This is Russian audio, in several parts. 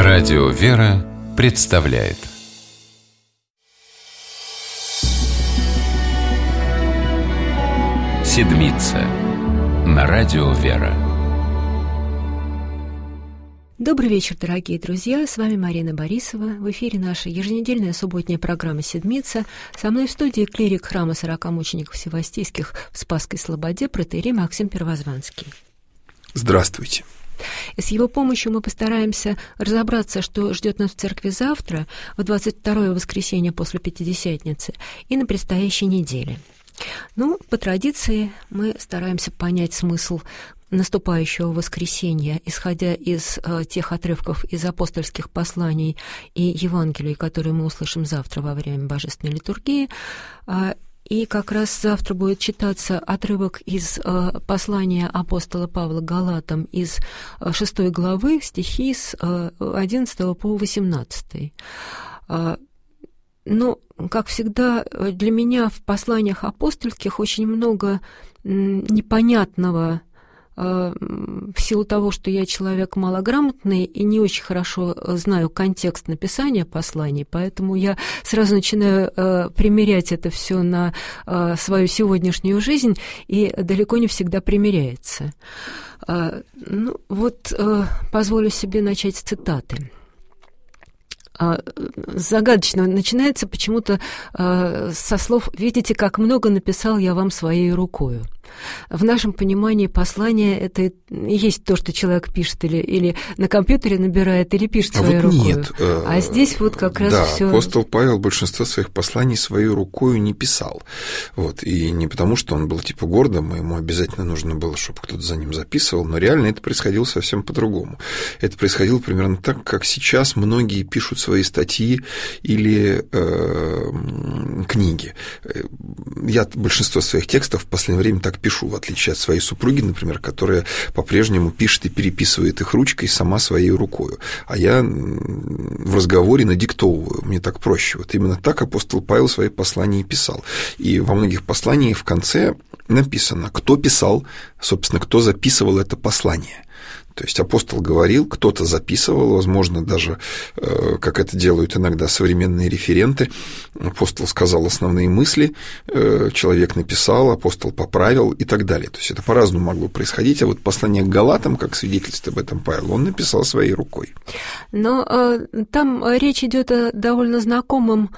Радио «Вера» представляет «Седмица» на Радио «Вера». Добрый вечер, дорогие друзья, с вами Марина Борисова. В эфире наша еженедельная субботняя программа «Седмица». Со мной в студии клирик храма 40 мучеников Всевоастийских в Спасской Слободе протоиерей Максим Первозванский. Здравствуйте. С его помощью мы постараемся разобраться, что ждет нас в церкви завтра, в 22-е воскресенье после Пятидесятницы и на предстоящей неделе. По традиции мы стараемся понять смысл наступающего воскресенья, исходя из тех отрывков из апостольских посланий и Евангелий, которые мы услышим завтра во время Божественной литургии. И как раз завтра будет читаться отрывок из послания апостола Павла Галатам из 6 главы, стихи с 11 по 18. Как всегда, для меня в посланиях апостольских очень много непонятного, в силу того, что я человек малограмотный и не очень хорошо знаю контекст написания посланий, поэтому я сразу начинаю примерять это все на свою сегодняшнюю жизнь, и далеко не всегда примеряется. Позволю себе начать с цитаты. Загадочно начинается почему-то со слов «Видите, как много написал я вам своей рукою». В нашем понимании послание — это и есть то, что человек пишет или на компьютере набирает, или пишет своей рукой. Нет. А здесь как раз всё... апостол Павел большинство своих посланий своей рукою не писал. И не потому, что он был гордым, и ему обязательно нужно было, чтобы кто-то за ним записывал, но реально это происходило совсем по-другому. Это происходило примерно так, как сейчас многие пишут свои статьи или книги. Я большинство своих текстов в последнее время так пишу, в отличие от своей супруги, например, которая по-прежнему пишет и переписывает их ручкой сама своей рукой. А я в разговоре надиктовываю, мне так проще. Именно так апостол Павел свои послания и писал. И во многих посланиях в конце написано, кто писал, собственно, кто записывал это послание. То есть апостол говорил, кто-то записывал, возможно, даже, как это делают иногда современные референты, апостол сказал основные мысли, человек написал, апостол поправил и так далее. То есть это по-разному могло происходить, а послание к Галатам, как свидетельство об этом Павел, он написал своей рукой. Но там речь идет о довольно знакомых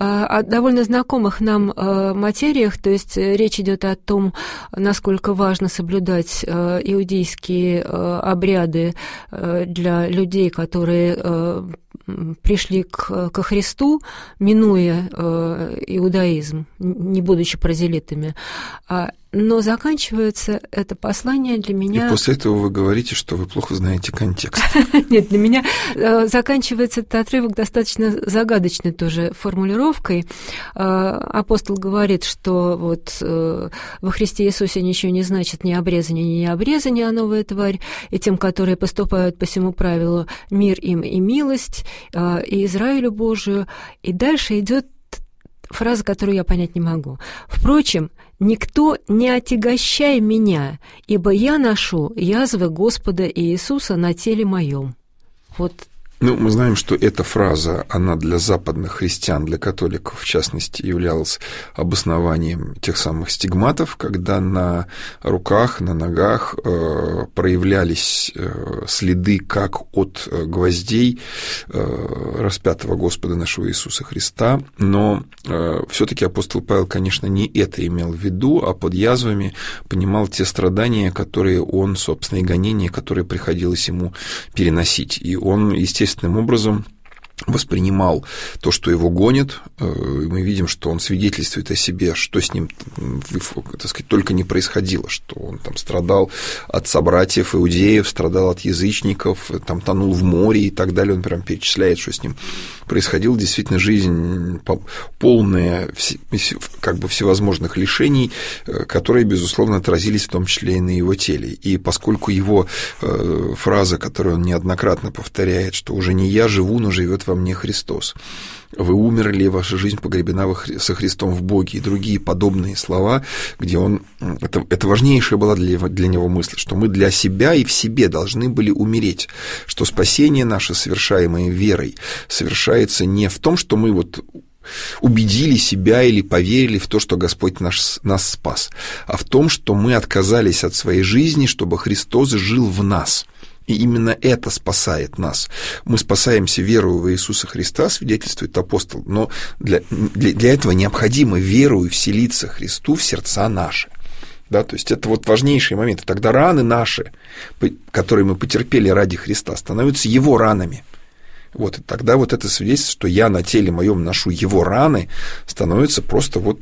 нам материях, то есть речь идет о том, насколько важно соблюдать иудейские обряды для людей, которые пришли ко Христу, минуя иудаизм, не будучи прозелитами. Но заканчивается это послание для меня... И после этого вы говорите, что вы плохо знаете контекст. Нет, для меня заканчивается этот отрывок достаточно загадочной тоже формулировкой. Апостол говорит, что во Христе Иисусе ничего не значит ни обрезание, ни необрезание, а новая тварь, и тем, которые поступают по всему правилу, мир им и милость, и Израилю Божию. И дальше идет фраза, которую я понять не могу. Впрочем, «Никто не отягощай меня, ибо я ношу язвы Господа Иисуса на теле моем». Мы знаем, что эта фраза, она для западных христиан, для католиков, в частности, являлась обоснованием тех самых стигматов, когда на руках, на ногах проявлялись следы как от гвоздей распятого Господа нашего Иисуса Христа, но все-таки апостол Павел, конечно, не это имел в виду, а под язвами понимал те страдания, которые он, собственно, и гонения, которые приходилось ему переносить. И он, естественным образом воспринимал то, что его гонят. Мы видим, что он свидетельствует о себе, что с ним, так сказать, только не происходило, что он там страдал от собратьев иудеев, страдал от язычников, там тонул в море и так далее. Он прям перечисляет, что с ним происходило. Действительно, жизнь полная всевозможных лишений, которые, безусловно, отразились в том числе и на его теле. И поскольку его фраза, которую он неоднократно повторяет, что уже не я живу, но живет во во мне Христос. Вы умерли, и ваша жизнь погребена со Христом в Боге, и другие подобные слова, где он... Это важнейшая была для него мысль, что мы для себя и в себе должны были умереть, что спасение наше, совершаемое верой, совершается не в том, что мы вот убедили себя или поверили в то, что Господь нас спас, а в том, что мы отказались от своей жизни, чтобы Христос жил в нас. И именно это спасает нас. Мы спасаемся верою в Иисуса Христа, свидетельствует апостол, но для этого необходимо верою вселиться Христу в сердца наши. Да, то есть это вот важнейшие моменты. Тогда раны наши, которые мы потерпели ради Христа, становятся Его ранами. Вот, и тогда вот это свидетельство, что я на теле моем ношу Его раны, становится просто вот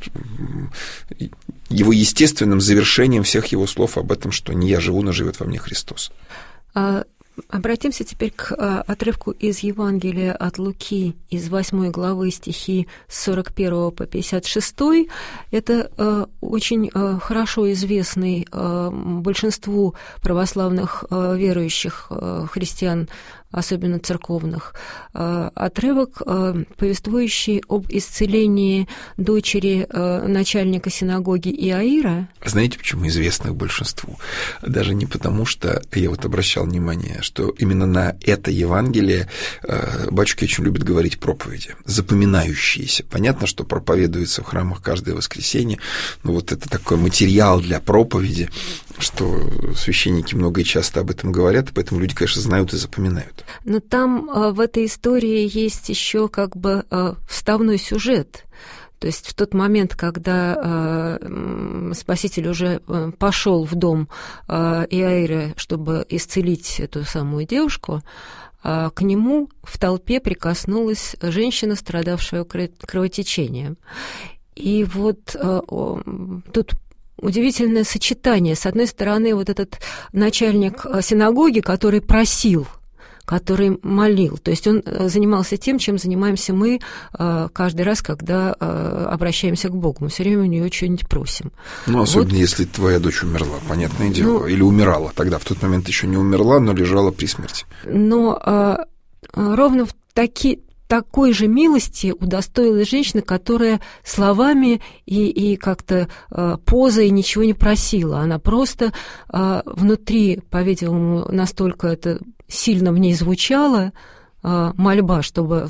Его естественным завершением всех Его слов об этом, что не я живу, но живет во мне Христос. Обратимся теперь к отрывку из Евангелия от Луки, из 8 главы, стихи с 41 по 56. Это очень хорошо известный большинству православных верующих христиан, особенно церковных, отрывок, повествующий об исцелении дочери начальника синагоги Иаира. Знаете, почему известных большинству? Даже не потому, что я вот обращал внимание, что именно на это Евангелие батюшки очень любят говорить проповеди, запоминающиеся. Понятно, что проповедуется в храмах каждое воскресенье, но вот это такой материал для проповеди, что священники много и часто об этом говорят, и поэтому люди, конечно, знают и запоминают. Но там в этой истории есть еще как бы вставной сюжет. То есть в тот момент, когда Спаситель уже пошел в дом Иаира, чтобы исцелить эту самую девушку, к нему в толпе прикоснулась женщина, страдавшая кровотечением. И вот тут удивительное сочетание. С одной стороны, вот этот начальник синагоги, который просил, который молил. То есть он занимался тем, чем занимаемся мы каждый раз, когда обращаемся к Богу. Мы все время у него что-нибудь просим. Ну, особенно вот, если твоя дочь умерла, понятное дело. Ну, или умирала. Тогда в тот момент еще не умерла, но лежала при смерти. Но ровно в такой же милости удостоилась женщина, которая словами и как-то позой ничего не просила. Она просто внутри, по-видимому, настолько это сильно в ней звучала мольба, чтобы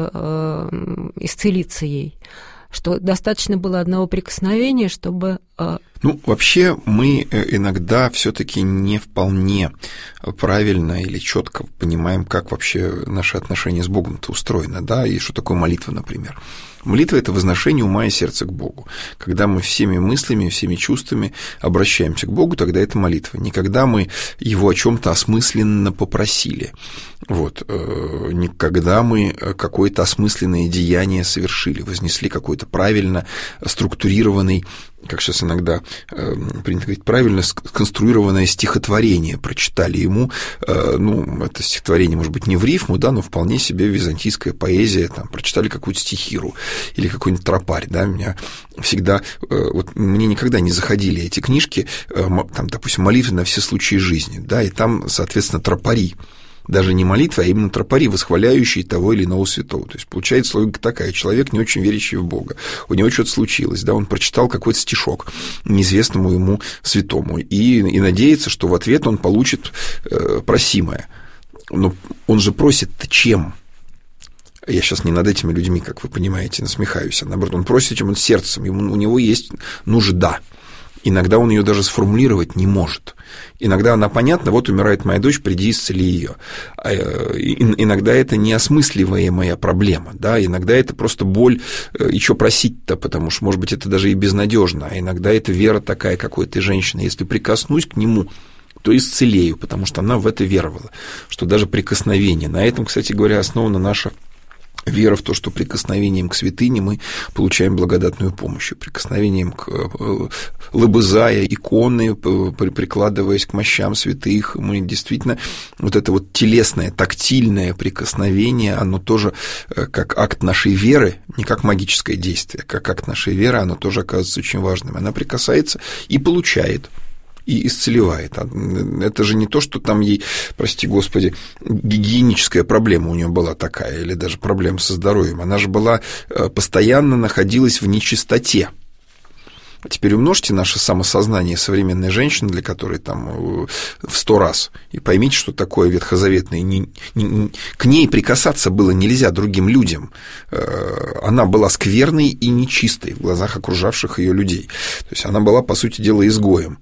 исцелиться ей, что достаточно было одного прикосновения, чтобы... Ну, вообще мы иногда все-таки не вполне правильно или четко понимаем, как вообще наши отношения с Богом-то устроены, да, и что такое молитва, например. Молитва – это возношение ума и сердца к Богу. Когда мы всеми мыслями, всеми чувствами обращаемся к Богу, тогда это молитва. Не когда мы Его о чем-то осмысленно попросили, вот, не когда мы какое-то осмысленное деяние совершили, вознесли какой-то правильно структурированный, как сейчас иногда принято говорить, правильно сконструированное стихотворение прочитали ему. Ну, это стихотворение, может быть, не в рифму, да, но вполне себе византийская поэзия, там, прочитали какую-то стихиру или какой-нибудь тропарь, да, меня всегда, вот мне никогда не заходили эти книжки, там, допустим, молитвы на все случаи жизни, да, и там, соответственно, тропари. Даже не молитва, а именно тропари, восхваляющие того или иного святого. То есть получается логика такая: человек, не очень верящий в Бога, у него что-то случилось, да, он прочитал какой-то стишок неизвестному ему святому и надеется, что в ответ он получит просимое. Но он же просит-то чем? Я сейчас не над этими людьми, как вы понимаете, насмехаюсь, а наоборот, он просит этим сердцем, у него есть нужда. Иногда он ее даже сформулировать не может. Иногда она понятна: вот умирает моя дочь, приди, исцели ее. Иногда это неосмысливаемая проблема, да? Иногда это просто боль, и что просить-то, потому что, может быть, это даже и безнадежно. А иногда это вера такая, какой ты женщина. Если прикоснусь к нему, то исцелею, потому что она в это веровала, что даже прикосновение. На этом, кстати говоря, основана наша вера в то, что прикосновением к святыне мы получаем благодатную помощь, прикосновением к лобызая иконы, прикладываясь к мощам святых, мы действительно, вот это вот телесное, тактильное прикосновение, оно тоже как акт нашей веры, не как магическое действие, как акт нашей веры, оно тоже оказывается очень важным. Она прикасается и получает и исцеливает. Это же не то, что там ей, прости господи, гигиеническая проблема у нее была такая, или даже проблема со здоровьем. Она же постоянно находилась в нечистоте. А теперь умножьте наше самосознание современной женщины, для которой там в 100 раз, и поймите, что такое ветхозаветное. К ней прикасаться было нельзя другим людям. Она была скверной и нечистой в глазах окружавших ее людей. То есть она была, по сути дела, изгоем.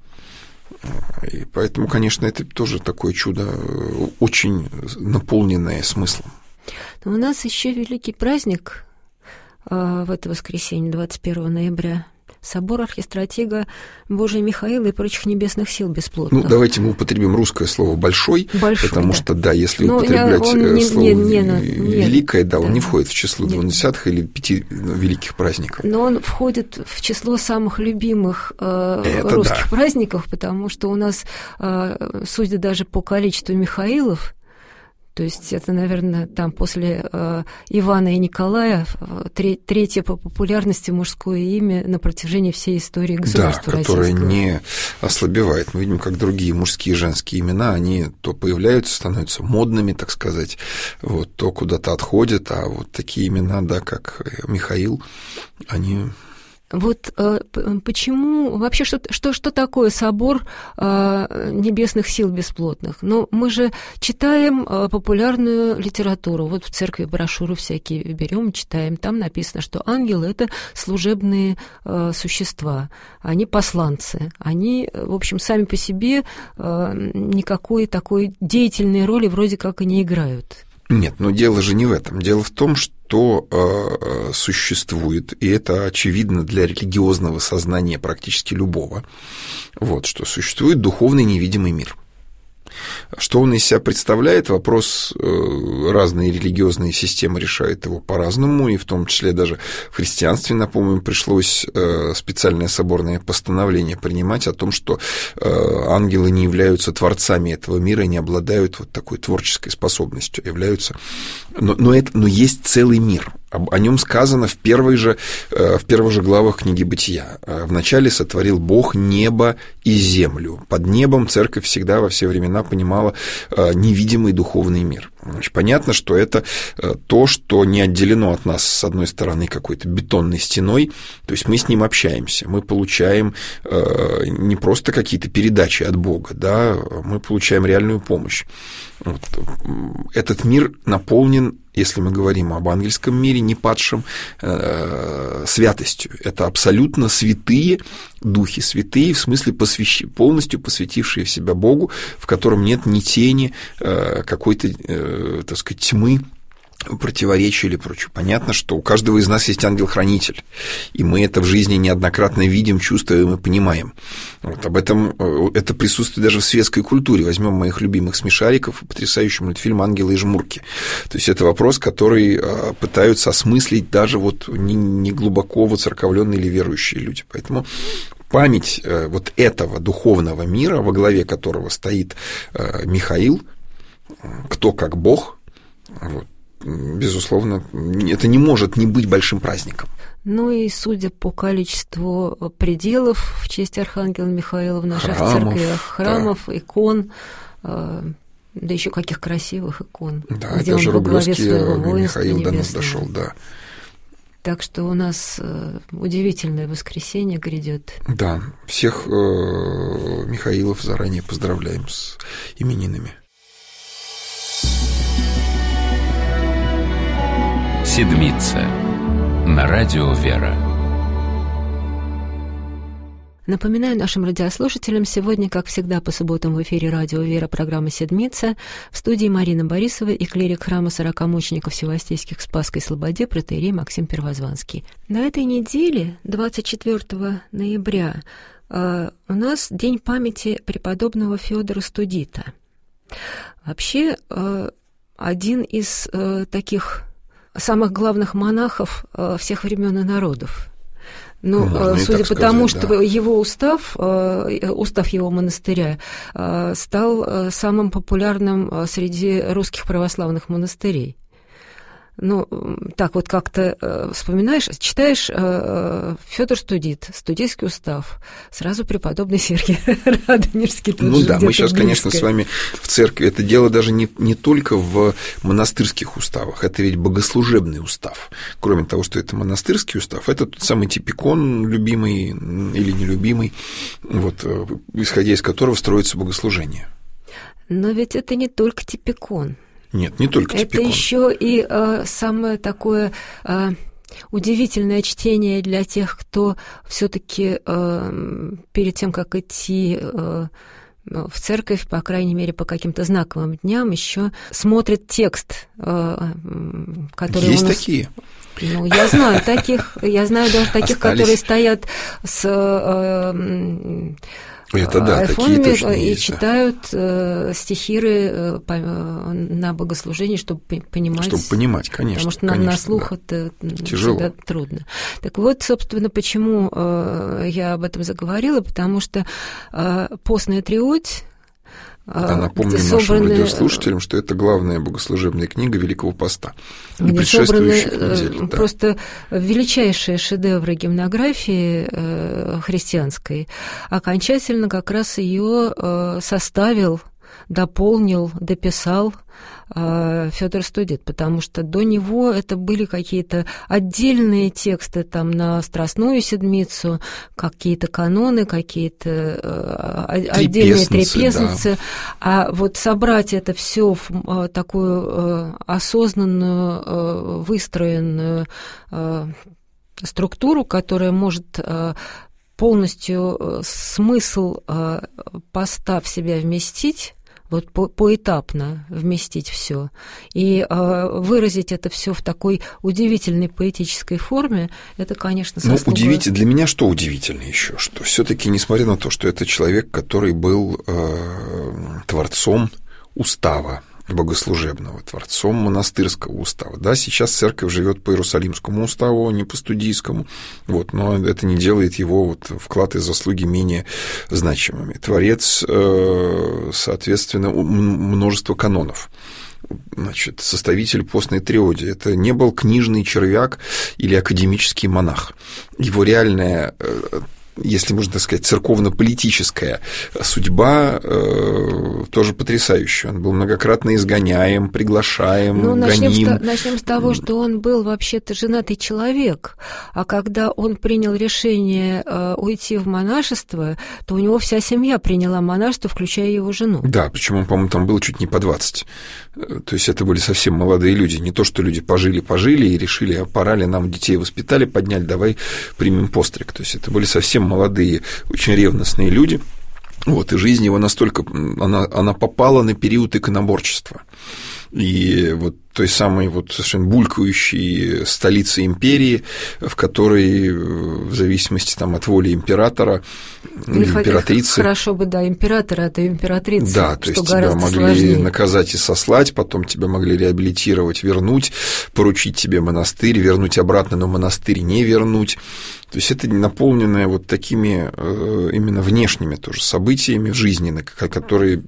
И поэтому, конечно, это тоже такое чудо, очень наполненное смыслом. Но у нас еще великий праздник в это воскресенье, 21 ноября. Собор архистратига Божия Михаила и прочих небесных сил бесплотных. Ну, давайте мы употребим русское слово «большой», потому что, да, если употреблять слово «великое», да, он не входит в число 20 или 5 великих праздников. Но он входит в число самых любимых русских праздников, потому что у нас, судя даже по количеству Михаилов, то есть это, наверное, там после Ивана и Николая третье по популярности мужское имя на протяжении всей истории государства российского. Да, которое не ослабевает. Мы видим, как другие мужские и женские имена, они то появляются, становятся модными, так сказать, вот, то куда-то отходят, а вот такие имена, да, как Михаил, они... Вот почему вообще, что такое собор небесных сил бесплотных? Ну, мы же читаем популярную литературу. Вот в церкви брошюры всякие берем, читаем. Там написано, что ангелы — это служебные существа, они посланцы. Они, в общем, сами по себе никакой такой деятельной роли вроде как и не играют. Нет, но дело же не в этом. Дело в том, что существует, и это очевидно для религиозного сознания практически любого, вот, что существует духовный невидимый мир. Что он из себя представляет, вопрос, разные религиозные системы решают его по-разному, и в том числе даже в христианстве, напомню, пришлось специальное соборное постановление принимать о том, что ангелы не являются творцами этого мира, не обладают вот такой творческой способностью, являются... Но есть целый мир. О нем сказано в первых же главах книги «Бытия». «Вначале сотворил Бог небо и землю». Под небом церковь всегда во все времена понимала невидимый духовный мир. Значит, понятно, что это то, что не отделено от нас, с одной стороны, какой-то бетонной стеной, то есть мы с ним общаемся, мы получаем не просто какие-то передачи от Бога, да, мы получаем реальную помощь. Вот. Этот мир наполнен, если мы говорим об ангельском мире, не падшем, святостью. Это абсолютно святые духи, святые в смысле полностью посвятившие себя Богу, в котором нет ни тени какой-то, так сказать, тьмы, противоречия или прочее. Понятно, что у каждого из нас есть ангел-хранитель, и мы это в жизни неоднократно видим, чувствуем и понимаем. Вот об этом это присутствует даже в светской культуре. Возьмем моих любимых смешариков, потрясающий мультфильм «Ангелы и жмурки». То есть это вопрос, который пытаются осмыслить даже вот не глубоко воцерковленные или верующие люди. Поэтому память вот этого духовного мира, во главе которого стоит Михаил, кто как Бог, вот, безусловно, это не может не быть большим праздником. Ну и судя по количеству пределов в честь архангела Михаила в наших церквях, храмов, да. Икон, да еще каких красивых икон. Да, где это же Рублевский Михаил до нас дошел, да. Так что у нас удивительное воскресенье грядет. Да, всех Михаилов заранее поздравляем с именинами. Седмица на радио «Вера». Напоминаю нашим радиослушателям, сегодня, как всегда, по субботам в эфире радио «Вера» программа «Седмица». В студии Марина Борисова и клирик храма 40 мучеников Всевоастейских в Спасской Слободе протоиерей Максим Первозванский. На этой неделе, 24 ноября, у нас День памяти преподобного Феодора Студита. Вообще, один из таких самых главных монахов всех времен и народов. Ну, судя по тому, что да. Его устав его монастыря стал самым популярным среди русских православных монастырей. ну, так вот как-то вспоминаешь, читаешь Фёдор Студит, студийский устав, сразу преподобный Сергий Радонежский. Ну да, мы сейчас, конечно, с вами в церкви. Это дело даже не только в монастырских уставах, это ведь богослужебный устав. Кроме того, что это монастырский устав, это тот самый типикон, любимый или нелюбимый, вот, исходя из которого строится богослужение. Но ведь это не только типикон. Нет, не только типикон. Это еще и самое такое удивительное чтение для тех, кто все-таки перед тем, как идти в церковь, по крайней мере, по каким-то знаковым дням, еще смотрит текст, который есть такие? Ну, я знаю даже таких, которые стоят с это да, айфонами такие точно и есть, читают стихиры на богослужении, чтобы понимать. Чтобы понимать, конечно. Потому что на слух это всегда трудно. Так вот, собственно, почему я об этом заговорила, потому что постная триодь. Напомню нашим радиослушателям, что это главная богослужебная книга Великого Поста и предшествующих недель. Просто величайшие шедевры гимнографии христианской. Окончательно как раз ее составил, дополнил, дописал Фёдор Студит, потому что до него это были какие-то отдельные тексты там на Страстную Седмицу, какие-то каноны, какие-то отдельные трепезницы, да. А вот собрать это все в такую осознанную, выстроенную структуру, которая может полностью смысл поста в себя вместить, вот поэтапно вместить все и выразить это все в такой удивительной поэтической форме, это, конечно, заслуга. Ну, удивительно. Для меня что удивительно еще, что все-таки, несмотря на то, что это человек, который был творцом устава богослужебного, творцом монастырского устава. Да, сейчас церковь живет по Иерусалимскому уставу, а не по студийскому, вот, но это не делает его вот, вклад и заслуги менее значимыми. Творец, соответственно, множество канонов. Значит, составитель постной триоди. Это не был книжный червяк или академический монах. Его реальная, если можно так сказать, церковно-политическая судьба тоже потрясающая. Он был многократно изгоняем, приглашаем, гоним. Начнем с того, что он был вообще-то женатый человек, а когда он принял решение уйти в монашество, то у него вся семья приняла монашество, включая его жену. Да, причем он, по-моему, там был чуть не по 20. То есть это были совсем молодые люди. Не то, что люди пожили и решили, а пора ли нам детей воспитали, подняли, давай примем постриг. То есть это были совсем молодые, очень ревностные люди. Вот, и жизнь его настолько... Она попала на период иконоборчества. И вот той самой вот совершенно булькающей столицы империи, в которой, в зависимости там, от воли императора или императрицы... Хорошо бы, да, императора, а то императрица, да, то есть тебя могли сложнее. Наказать и сослать, потом тебя могли реабилитировать, вернуть, поручить тебе монастырь, вернуть обратно, но монастырь не вернуть. То есть это наполненное вот такими именно внешними тоже событиями жизненными, которые...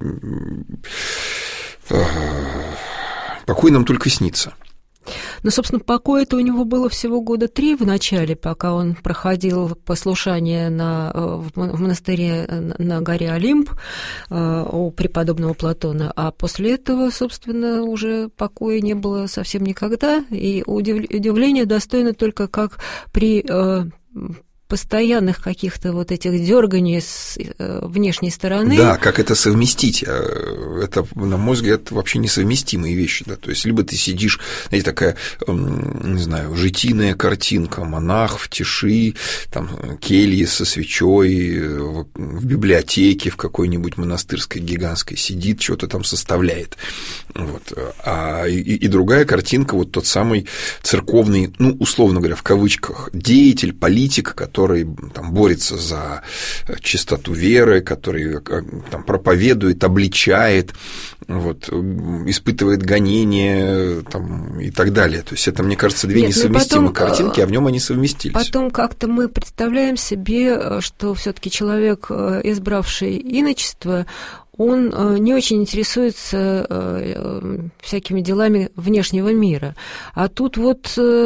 Покой нам только снится. Ну, собственно, покоя-то у него было всего 3 года в начале, пока он проходил послушание в монастыре на горе Олимп у преподобного Платона, а после этого, собственно, уже покоя не было совсем никогда, и удивление достойно только как при постоянных каких-то вот этих дерганий с внешней стороны. Да, как это совместить? Это, на мой взгляд, вообще несовместимые вещи. Да? То есть, либо ты сидишь, знаете, такая, не знаю, житийная картинка, монах в тиши, там, кельи со свечой, в библиотеке в какой-нибудь монастырской гигантской сидит, что-то там составляет. Вот. И другая картинка, вот тот самый церковный, ну, условно говоря, в кавычках, деятель, политик, который там борется за чистоту веры, который там проповедует, обличает, вот, испытывает гонения там, и так далее. То есть это, мне кажется, две несовместимые картинки, а в нем они совместились. Потом как-то мы представляем себе, что все-таки человек, избравший иночество, он не очень интересуется всякими делами внешнего мира. А тут вот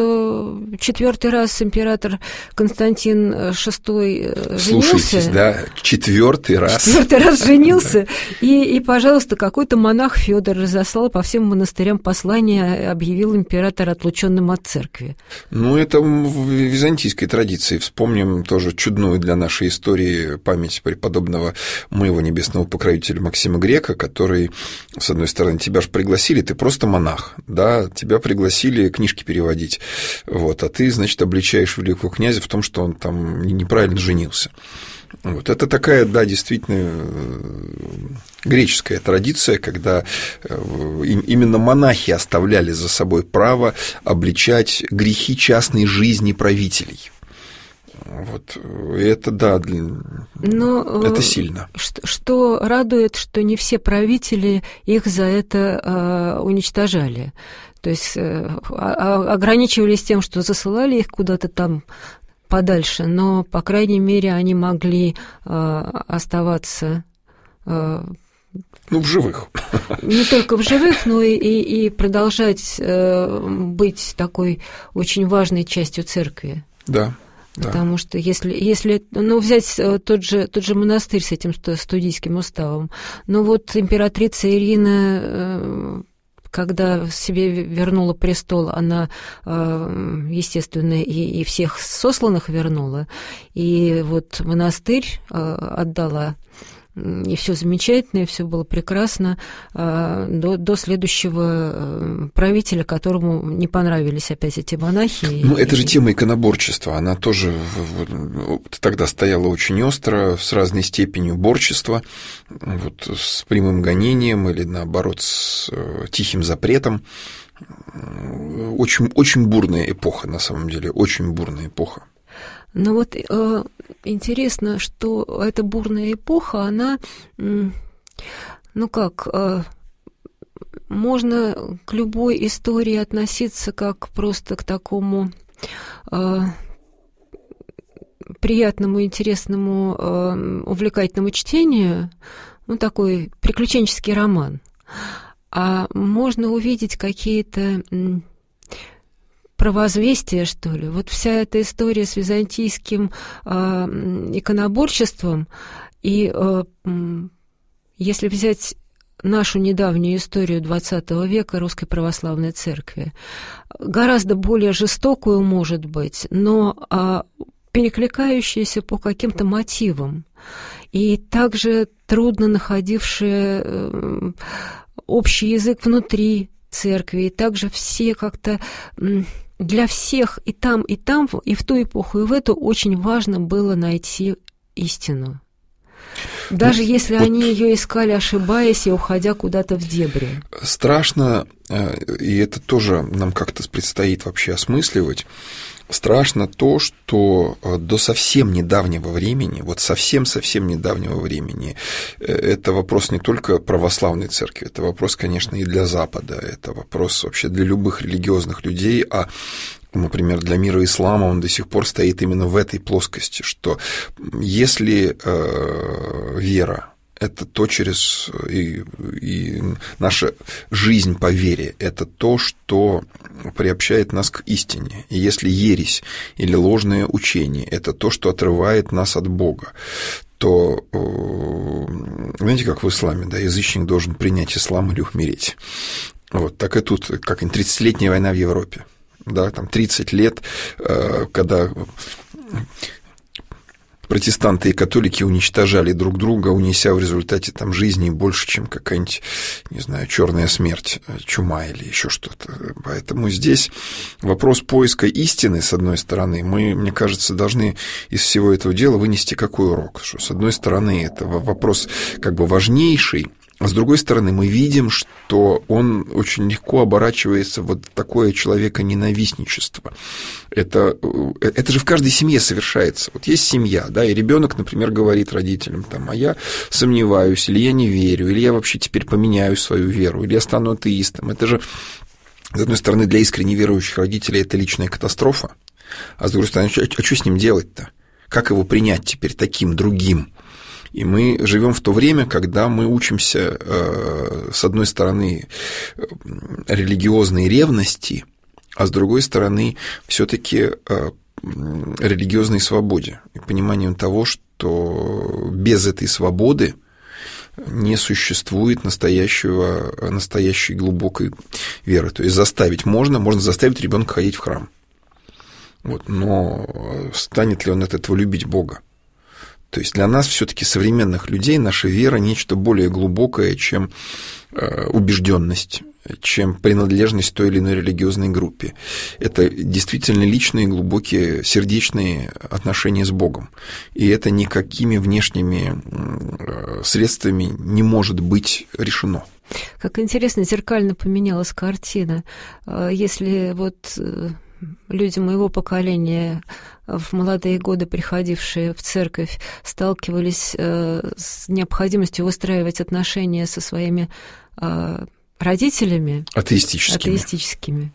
4-й раз император Константин VI женился. Слушайтесь, да, 4-й раз. 4-й раз женился, и, пожалуйста, какой-то монах Фёдор разослал по всем монастырям послание, объявил императора отлученным от церкви. Ну, это в византийской традиции. Вспомним тоже чудную для нашей истории память преподобного моего небесного покровителя Максима Грека, который, с одной стороны, тебя же пригласили, ты просто монах, да, тебя пригласили книжки переводить, вот, а ты, значит, обличаешь великого князя в том, что он там неправильно женился. Вот. Это такая, да, действительно греческая традиция, когда именно монахи оставляли за собой право обличать грехи частной жизни правителей. Вот. И это, да, это сильно. Что радует, что не все правители их за это уничтожали. То есть ограничивались тем, что засылали их куда-то там подальше, но, по крайней мере, они могли оставаться... в живых. Не только в живых, но и продолжать быть такой очень важной частью церкви. Да. Потому что если взять тот же монастырь с этим студийским уставом, вот императрица Ирина, когда себе вернула престол, она, естественно, и всех сосланных вернула, и вот монастырь отдала, и все замечательно, и все было прекрасно до следующего правителя, которому не понравились опять эти монахи. Это же тема иконоборчества, она тоже тогда стояла очень остро, с разной степенью борчества, вот, с прямым гонением или, наоборот, с тихим запретом. Очень, очень бурная эпоха, на самом деле, очень бурная эпоха. Интересно, что эта бурная эпоха, она, можно к любой истории относиться как просто к такому приятному, интересному, увлекательному чтению, такой приключенческий роман. А можно увидеть какие-то... провозвестие, что ли. Вот вся эта история с византийским иконоборчеством, и если взять нашу недавнюю историю XX века Русской Православной Церкви, гораздо более жестокую, может быть, но перекликающуюся по каким-то мотивам, и также трудно находившие общий язык внутри церкви, и также все как-то... Для всех и там, и в ту эпоху, и в эту очень важно было найти истину. Даже если они ее искали, ошибаясь и уходя куда-то в дебри. Страшно, и это тоже нам как-то предстоит вообще осмысливать, страшно то, что до совсем недавнего времени, вот совсем-совсем недавнего времени, это вопрос не только православной церкви, это вопрос, конечно, и для Запада, это вопрос вообще для любых религиозных людей, а, например, для мира ислама он до сих пор стоит именно в этой плоскости, что если вера, это то, через и наша жизнь по вере, это то, что приобщает нас к истине. И если ересь или ложное учение – это то, что отрывает нас от Бога, то, знаете, как в исламе, да, язычник должен принять ислам или умереть. Вот, так и тут, как 30-летняя война в Европе, да, там 30 лет, когда... протестанты и католики уничтожали друг друга, унеся в результате там жизни больше, чем какая-нибудь, не знаю, черная смерть, чума или еще что-то. Поэтому здесь вопрос поиска истины, с одной стороны, мы, мне кажется, должны из всего этого дела вынести какой урок? Что, с одной стороны, это вопрос как бы важнейший, а с другой стороны, мы видим, что он очень легко оборачивается в вот такое человеконенавистничество. Это же в каждой семье совершается. Вот есть семья, да, и ребенок, например, говорит родителям, там, а я сомневаюсь, или я не верю, или я вообще теперь поменяю свою веру, или я стану атеистом. Это же, с одной стороны, для искренне верующих родителей это личная катастрофа, а с другой стороны, а что с ним делать-то? Как его принять теперь таким, другим? И мы живем в то время, когда мы учимся, с одной стороны, религиозной ревности, а с другой стороны, все-таки религиозной свободе и пониманием того, что без этой свободы не существует настоящей глубокой веры. То есть заставить можно заставить ребенка ходить в храм. Вот, но станет ли он от этого любить Бога? То есть для нас все-таки современных людей наша вера нечто более глубокое, чем убежденность, чем принадлежность той или иной религиозной группе. Это действительно личные, глубокие, сердечные отношения с Богом. И это никакими внешними средствами не может быть решено. Как интересно, зеркально поменялась картина. Если вот люди моего поколения, в молодые годы приходившие в церковь, сталкивались с необходимостью выстраивать отношения со своими родителями атеистическими.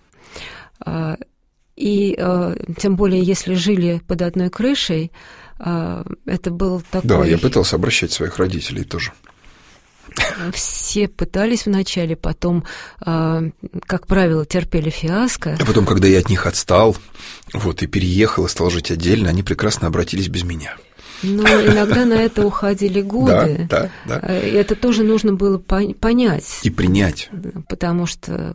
И тем более, если жили под одной крышей, это был такой... Да, я пытался обращать своих родителей тоже. Все пытались вначале, потом, как правило, терпели фиаско. А потом, когда я от них отстал, вот, и переехал, и стал жить отдельно, они прекрасно обратились без меня. Но иногда на это уходили годы. Да. И это тоже нужно было понять. И принять. Потому что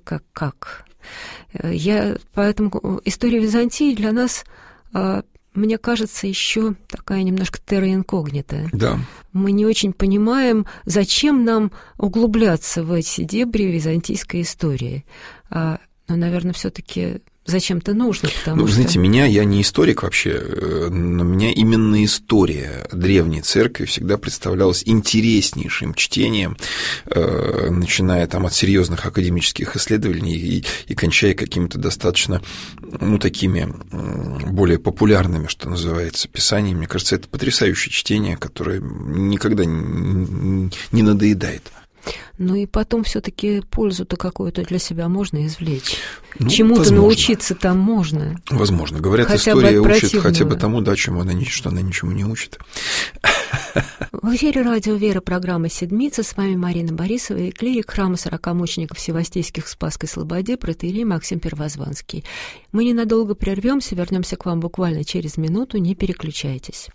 Поэтому история Византии для нас, мне кажется, еще такая немножко терра инкогнита. Да. Мы не очень понимаем, зачем нам углубляться в эти дебри византийской истории. Но, наверное, все-таки зачем-то нужно, потому что... знаете, я не историк вообще, но меня именно история древней церкви всегда представлялась интереснейшим чтением, начиная там от серьезных академических исследований и кончая какими-то достаточно, такими более популярными, что называется, писаниями. Мне кажется, это потрясающее чтение, которое никогда не надоедает. И потом все-таки пользу-то какую-то для себя можно извлечь. Чему-то научиться там можно. Возможно. Говорят, история учит хотя бы тому, что она ничему не учит. В эфире радио «Вера», программа «Седмица». С вами Марина Борисова и клирик храма 40 мучеников Севастийских в Спасской Слободе протоиерей Максим Первозванский. Мы ненадолго прервемся, вернемся к вам буквально через минуту. Не переключайтесь.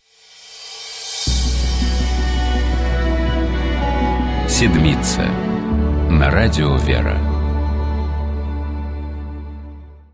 «Седмица» на радио «Вера».